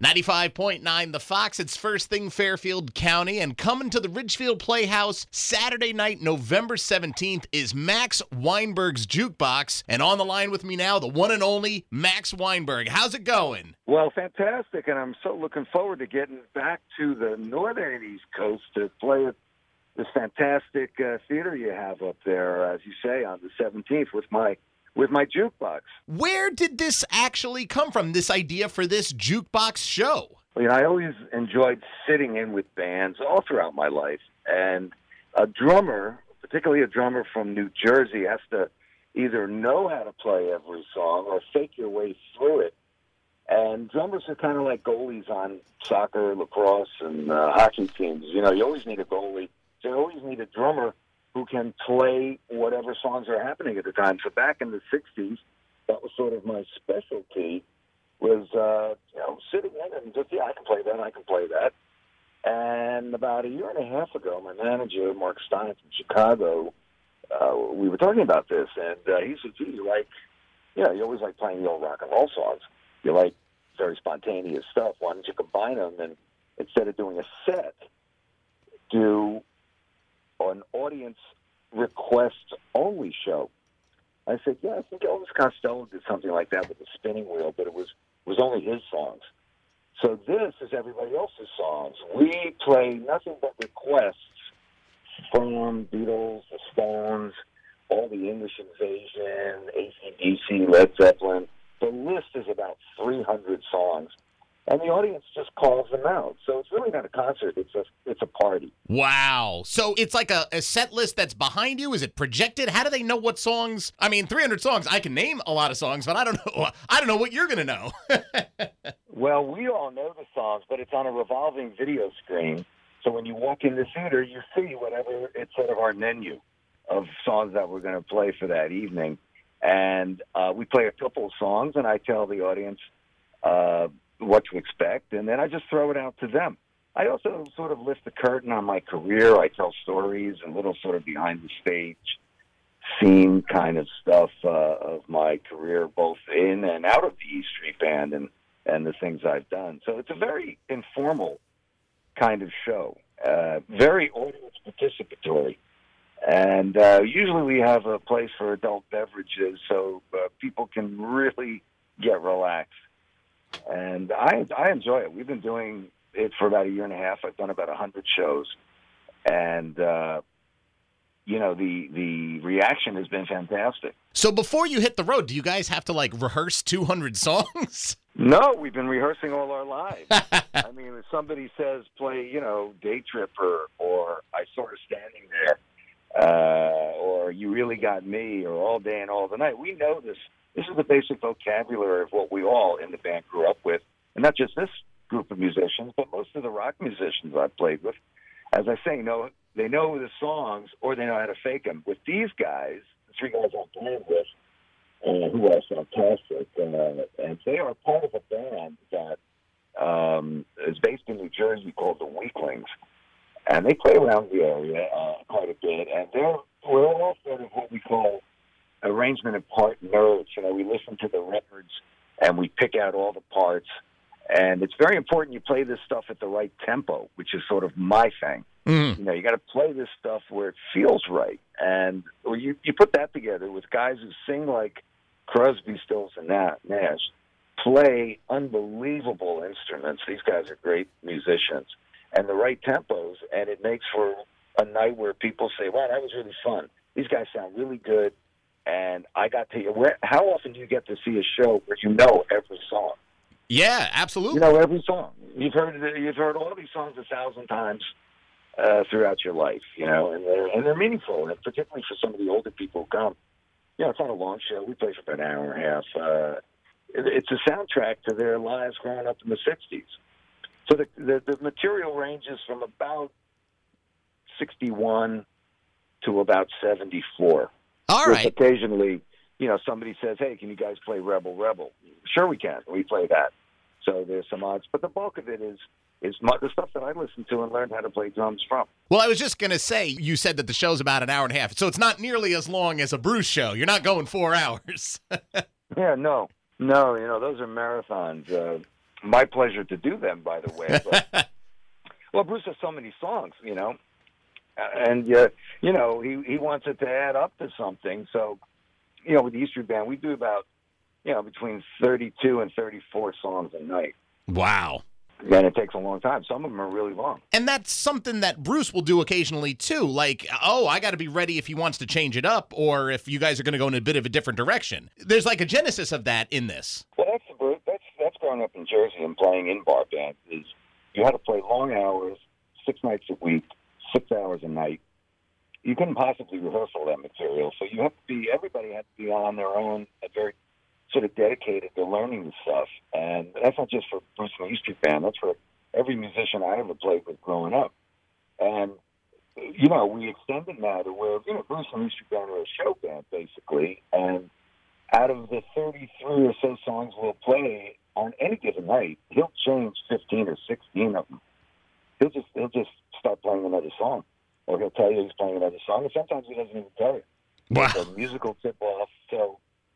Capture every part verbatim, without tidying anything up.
ninety-five point nine The Fox, it's First Thing Fairfield County, and coming to the Ridgefield Playhouse Saturday night, November seventeenth, is Max Weinberg's Jukebox. And on the line with me now, the one and only Max Weinberg. How's it going? Well, fantastic, and I'm so looking forward to getting back to the northern and east coast to play at this fantastic uh, theater you have up there, as you say, on the seventeenth with my with my jukebox. Where did this actually come from, this idea for this jukebox show? Well, you know, I always enjoyed sitting in with bands all throughout my life, and a drummer, particularly a drummer from New Jersey, has to either know how to play every song or fake your way through it. And drummers are kind of like goalies on soccer, lacrosse, and uh, hockey teams. You know, you always need a goalie. So you always need a drummer who can play whatever songs are happening at the time. So back in the sixties, that was sort of my specialty, was, uh, you know, sitting in and just, yeah, I can play that, I can play that. And about a year and a half ago, my manager, Mark Stein from Chicago, uh, we were talking about this, and uh, he said, gee, you like, you know, you always like playing the old rock and roll songs. You like very spontaneous stuff. Why don't you combine them and instead of doing a set, do an audience request-only show? I said, yeah, I think Elvis Costello did something like that with the spinning wheel, but it was, was only his songs. So this is everybody else's songs. We play nothing but requests from Beatles, the Stones, all the English Invasion, A C D C, Led Zeppelin. The list is about three hundred songs. And the audience just calls them out. So it's really not a concert. It's a it's a party. Wow. So it's like a, a set list that's behind you? Is it projected? How do they know what songs? I mean, three hundred songs. I can name a lot of songs, but I don't know. I don't know what you're going to know. Well, we all know the songs, but it's on a revolving video screen. So when you walk in the theater, you see whatever it's sort of our menu of songs that we're going to play for that evening. And uh, we play a couple of songs, and I tell the audience uh, what to expect, and then I just throw it out to them. I also sort of lift the curtain on my career. I tell stories, a little sort of behind the stage scene kind of stuff uh, of my career, both in and out of the E Street Band and, and the things I've done. So it's a very informal kind of show, uh, very audience participatory. And uh, usually we have a place for adult beverages so uh, people can really get relaxed. And I I enjoy it. We've been doing it for about a year and a half. I've done about one hundred shows. And, uh, you know, the, the reaction has been fantastic. So before you hit the road, do you guys have to, like, rehearse two hundred songs? No, we've been rehearsing all our lives. I mean, if somebody says play, you know, Day Tripper or I Saw Her Standing There, uh, or You Really Got Me, or All Day and All the Night, we know this. This is the basic vocabulary of what we all in the band grew up with. And not just this group of musicians, but most of the rock musicians I've played with. As I say, know, they know the songs or they know how to fake them. With these guys, the three guys I'm playing with, uh, who are fantastic, uh, and they are part of a band that um, is based in New Jersey called the Weaklings. And they play around the area uh, quite a bit, and they're we're all sort of what we call arrangement and part nerds. You know, we listen to the records and we pick out all the parts. And it's very important you play this stuff at the right tempo, which is sort of my thing. Mm. You know, you got to play this stuff where it feels right. And or you, you put that together with guys who sing like Crosby, Stills, and Nash, play unbelievable instruments. These guys are great musicians. And the right tempos, and it makes for a night where people say, wow, that was really fun. These guys sound really good. And I got to where, how often do you get to see a show where you know every song? Yeah, absolutely. You know every song. You've heard you've heard all these songs a thousand times uh, throughout your life, you know, and they're and they're meaningful, and particularly for some of the older people who come. You know, it's not a long show. We play for about an hour and a half. Uh, it, it's a soundtrack to their lives growing up in the sixties. So the, the the material ranges from about sixty-one to about seventy-four. All right. With occasionally, you know, somebody says, hey, can you guys play Rebel Rebel? Sure we can. We play that. So there's some odds. But the bulk of it is is my, the stuff that I listened to and learned how to play drums from. Well, I was just going to say, you said that the show's about an hour and a half. So it's not nearly as long as a Bruce show. You're not going four hours. Yeah, no. No, you know, those are marathons. Uh, my pleasure to do them, by the way. But, well, Bruce has so many songs, you know, and, uh, you know, he, he wants it to add up to something. So, you know, with the E Street Band, we do about, you know, between thirty-two and thirty-four songs a night. Wow. And it takes a long time. Some of them are really long. And that's something that Bruce will do occasionally, too. Like, oh, I got to be ready if he wants to change it up or if you guys are going to go in a bit of a different direction. There's like a genesis of that in this. Well, that's the, that's that's growing up in Jersey and playing in bar bands. Is you had to play long hours, six nights a week, six hours a night. You couldn't possibly rehearse all that material. So you have to be, everybody had to be on their own, a very sort of dedicated to learning the stuff. And that's not just for Bruce and the E Street Band. That's for every musician I ever played with growing up. And, you know, we extended now to where, you know, Bruce and the E Street Band are a show band, basically. And out of the thirty-three or so songs we'll play on any given night, he'll change fifteen or sixteen of them. He'll just, he'll just start playing another song. Or he'll tell you he's playing another song. And sometimes he doesn't even tell you. Wow. It's a musical tip-off. So,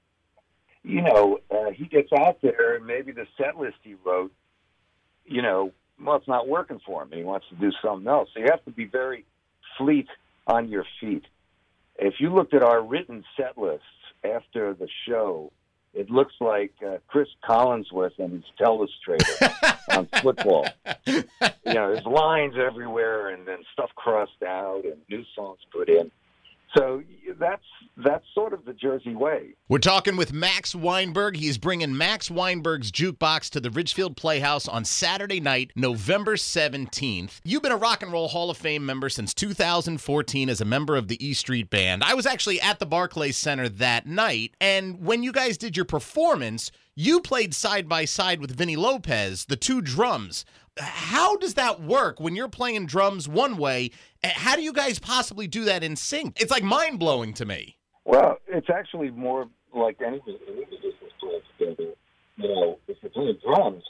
you know, uh, he gets out there, and maybe the set list he wrote, you know, well, it's not working for him. He wants to do something else. So you have to be very fleet on your feet. If you looked at our written set lists after the show, it looks like uh, Chris Collinsworth and his telestrator on football. You know, there's lines everywhere, and then stuff crossed out, and new songs put in. So that's that's sort of the Jersey way. We're talking with Max Weinberg. He's bringing Max Weinberg's Jukebox to the Ridgefield Playhouse on Saturday night, November seventeenth. You've been a Rock and Roll Hall of Fame member since two thousand fourteen as a member of the E Street Band. I was actually at the Barclays Center that night, and when you guys did your performance, you played side by side with Vinny Lopez, the two drums. How does that work when you're playing drums one way? How do you guys possibly do that in sync? It's like mind-blowing to me. Well, it's actually more like any musicians play together. You know, if you're playing drums,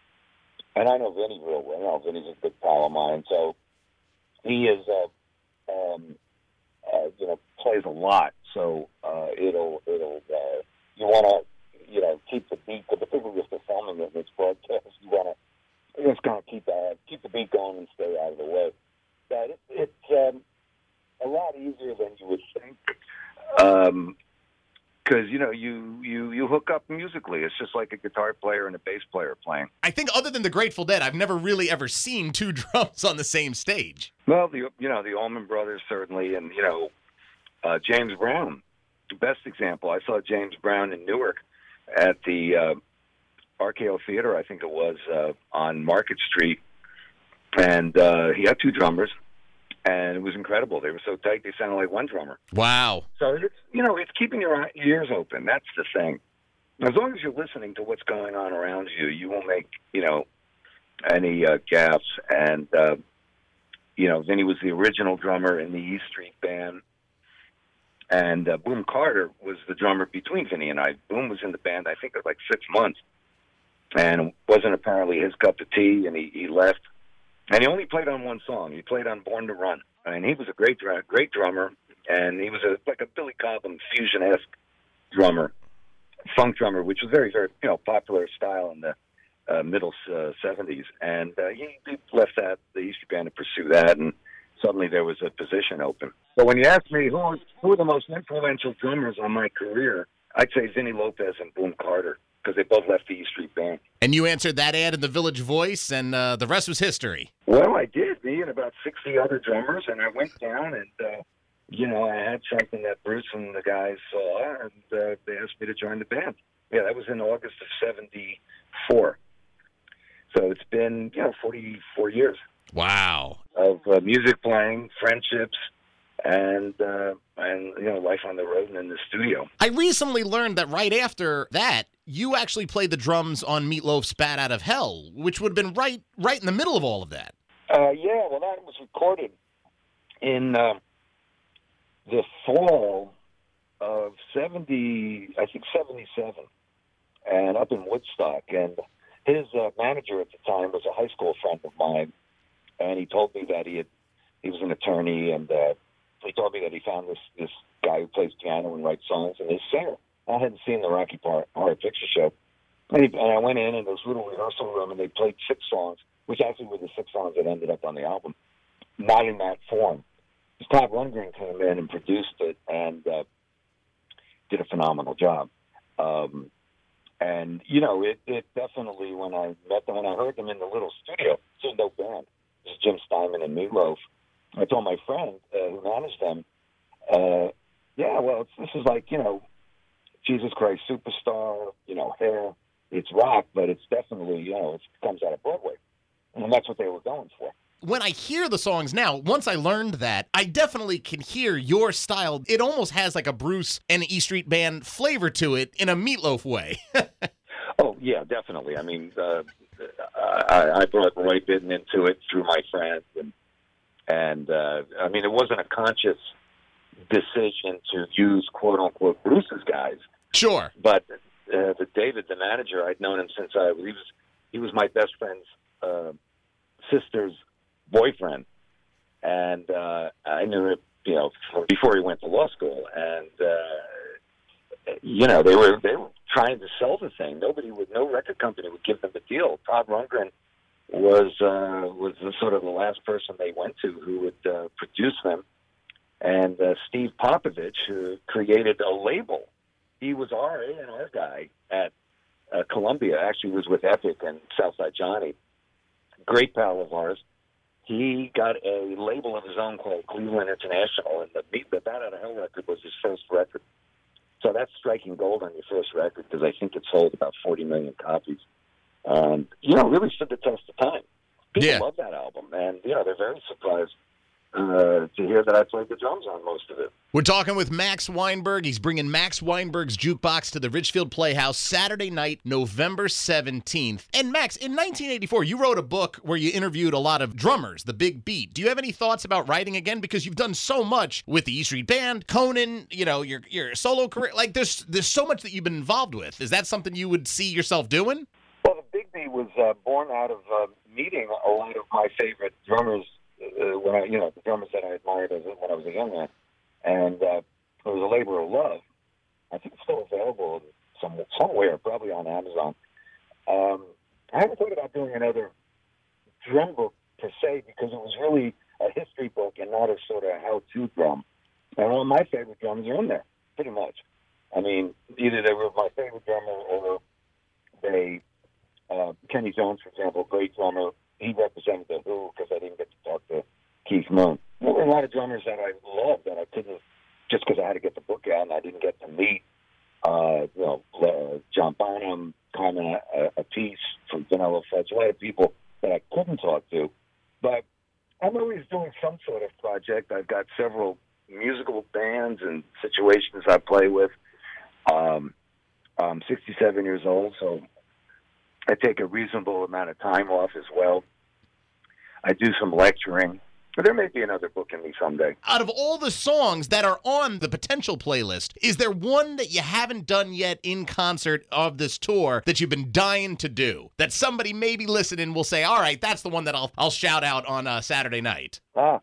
and I know Vinny real well. You know, Vinny's a good pal of mine, so he is, uh, um, uh, you know, plays a lot. So uh, it'll, it'll, uh, you want to, you know, keep the beat, particularly if they're filming it in this broadcast, you want to just kind of keep uh, keep the beat going and stay out of the way. But it, it's um, a lot easier than you would think, because um, you know you, you you hook up musically. It's just like a guitar player and a bass player playing. I think other than the Grateful Dead, I've never really ever seen two drums on the same stage. Well, the you know the Allman Brothers certainly, and you know uh, James Brown, the best example. I saw James Brown in Newark at the Uh, R K O Theater, I think it was, uh, on Market Street. And uh, he had two drummers, and it was incredible. They were so tight, they sounded like one drummer. Wow. So, it's, you know, it's keeping your ears open. That's the thing. As long as you're listening to what's going on around you, you won't make, you know, any uh, gaffes. And, uh, you know, Vinny was the original drummer in the E Street Band. And uh, Boom Carter was the drummer between Vinny and I. Boom was in the band, I think, for like six months. And it wasn't apparently his cup of tea, and he, he left. And he only played on one song. He played on Born to Run. And he was a great great drummer, and he was a, like a Billy Cobham fusion-esque drummer, funk drummer, which was very, very you know popular style in the uh, middle uh, seventies. And uh, he, he left that, the E Street Band, to pursue that, and suddenly there was a position open. So when you ask me who are, who are the most influential drummers on my career, I'd say Vinny Lopez and Boom Carter, because they both left the E Street Band. And you answered that ad in the Village Voice, and uh, the rest was history. Well, I did. Me and about sixty other drummers, and I went down, and, uh, you know, I had something that Bruce and the guys saw, and uh, they asked me to join the band. Yeah, that was in August of seventy-four. So it's been, you know, forty-four years. Wow. Of uh, music playing, friendships, and, uh, and you know, life on the road and in the studio. I recently learned that right after that, you actually played the drums on Meatloaf's Bat Out of Hell, which would have been right right in the middle of all of that. Uh, yeah, well, that was recorded in uh, the fall of seventy, I think seventy-seven, and up in Woodstock. And his uh, manager at the time was a high school friend of mine, and he told me that he had he was an attorney, and uh, he told me that he found this this guy who plays piano and writes songs, and his singer. I hadn't seen the Rocky Horror Picture Show, And, he, and I went in in this little rehearsal room, and they played six songs, which actually were the six songs that ended up on the album, not in that form. Todd Rundgren came in and produced it and uh, did a phenomenal job. Um, and, you know, it, it definitely, when I met them, when I heard them in the little studio, it's a no band. It was Jim Steinman and Meatloaf. I told my friend uh, who managed them, uh, yeah, well, it's, this is like, you know, Jesus Christ Superstar, you know, Hair. It's rock, but it's definitely, you know, it comes out of Broadway. And that's what they were going for. When I hear the songs now, once I learned that, I definitely can hear your style. It almost has like a Bruce and E Street Band flavor to it in a Meatloaf way. Oh, yeah, definitely. I mean, uh, I, I brought Roy Bittan into it through my friends. And, and uh, I mean, it wasn't a conscious decision to use, quote-unquote, Bruce's guys. Sure. But uh, the David, the manager, I'd known him since I, he was, he was my best friend's uh, sister's boyfriend, and uh, I knew it, you know, before he went to law school, and uh, you know, they were they were trying to sell the thing. Nobody would, no record company would give them a deal. Todd Rundgren was uh, was the, sort of the last person they went to who would uh, produce them, and uh, Steve Popovich, who created a label. He was our A and R guy at uh, Columbia. Actually, was with Epic and Southside Johnny. Great pal of ours. He got a label of his own called Cleveland International, and the, the Bat Out of Hell record was his first record. So that's striking gold on your first record, because I think it sold about forty million copies. Um, you know, really stood the test of time. People Yeah. love that album, and, you know, they're very surprised uh, to hear that I played the drums on most of it. We're talking with Max Weinberg. He's bringing Max Weinberg's Jukebox to the Richfield Playhouse Saturday night, November seventeenth. And Max, in nineteen eighty-four, you wrote a book where you interviewed a lot of drummers, the Big Beat. Do you have any thoughts about writing again? Because you've done so much with the E Street Band, Conan, you know, your your solo career. Like, there's there's so much that you've been involved with. Is that something you would see yourself doing? Well, the Big Beat was uh, born out of uh, meeting a lot of my favorite drummers. Uh, when I, you know, the drummers that I admired as, when I was a young man, and uh, it was a labor of love. I think it's still available some, somewhere, probably on Amazon. Um, I haven't thought about doing another drum book per se, because it was really a history book and not a sort of how-to drum. And all my favorite drums are in there, pretty much. I mean, either they were my favorite drummer or they, uh, Kenny Jones, for example, great drummer. He represented the Who, because I didn't get to talk to Keith Moon. There were a lot of drummers that I loved that I couldn't, just because I had to get the book out and I didn't get to meet. Uh, you know, uh, John Bonham, Carmen uh, Appice from Vanilla Fudge, a lot of people that I couldn't talk to. But I'm always doing some sort of project. I've got several musical bands and situations I play with. Um, I'm sixty-seven years old, so I take a reasonable amount of time off as well. I do some lecturing. But there may be another book in me someday. Out of all the songs that are on the potential playlist, is there one that you haven't done yet in concert of this tour that you've been dying to do? That somebody maybe listening will say, all right, that's the one that I'll I'll shout out on uh, Saturday night. Ah,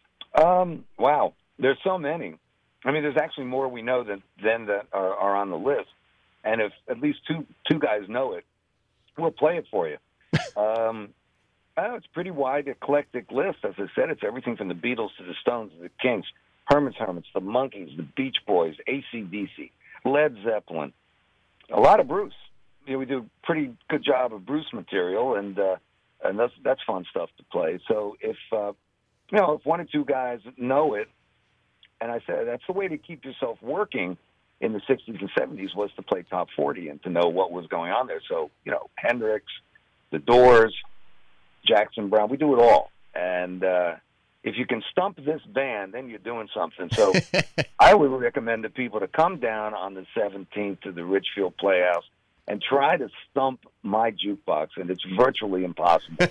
um, wow. There's so many. I mean, there's actually more we know than, than that are, are on the list. And if at least two two guys know it, we'll play it for you. um, oh, it's a pretty wide, eclectic list. As I said, it's everything from the Beatles to the Stones to the Kinks, Herman's Hermits, the Monkees, the Beach Boys, A C D C, Led Zeppelin, a lot of Bruce. You know, we do a pretty good job of Bruce material, and uh, and that's that's fun stuff to play. So if uh, you know, if one or two guys know it, and I said that's the way to keep yourself working in the sixties and seventies was to play top forty and to know what was going on there. So, you know, Hendrix, The Doors, Jackson Browne, we do it all. And uh, if you can stump this band, then you're doing something. So I would recommend to people to come down on the seventeenth to the Richfield Playhouse and try to stump my jukebox, and it's virtually impossible.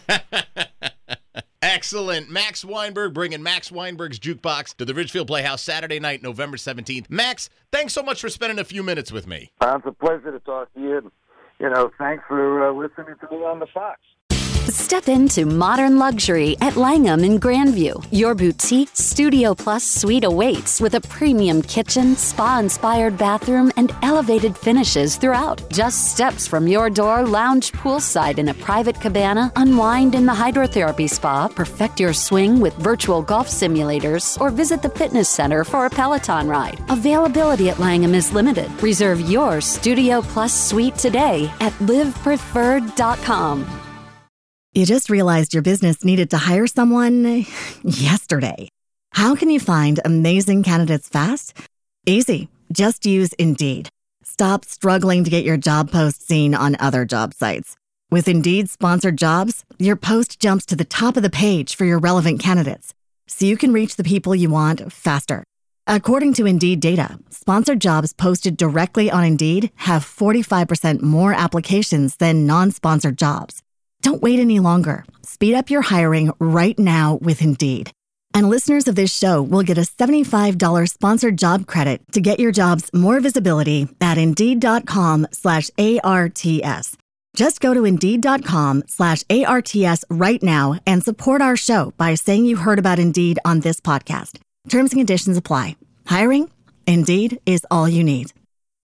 Excellent. Max Weinberg bringing Max Weinberg's Jukebox to the Richfield Playhouse Saturday night, November seventeenth. Max, thanks so much for spending a few minutes with me. Uh, it's a pleasure to talk to you. And, you know, thanks for uh, listening to me on the Fox. Step into modern luxury at Langham in Grandview. Your boutique Studio Plus suite awaits with a premium kitchen, spa-inspired bathroom, and elevated finishes throughout. Just steps from your door, lounge poolside in a private cabana, unwind in the hydrotherapy spa, perfect your swing with virtual golf simulators, or visit the fitness center for a Peloton ride. Availability at Langham is limited. Reserve your Studio Plus suite today at live preferred dot com. You just realized your business needed to hire someone yesterday. How can you find amazing candidates fast? Easy. Just use Indeed. Stop struggling to get your job post seen on other job sites. With Indeed sponsored jobs, your post jumps to the top of the page for your relevant candidates, so you can reach the people you want faster. According to Indeed data, sponsored jobs posted directly on Indeed have forty-five percent more applications than non-sponsored jobs. Don't wait any longer. Speed up your hiring right now with Indeed. And listeners of this show will get a seventy-five dollars sponsored job credit to get your jobs more visibility at Indeed.com slash ARTS. Just go to Indeed.com slash ARTS right now and support our show by saying you heard about Indeed on this podcast. Terms and conditions apply. Hiring? Indeed is all you need.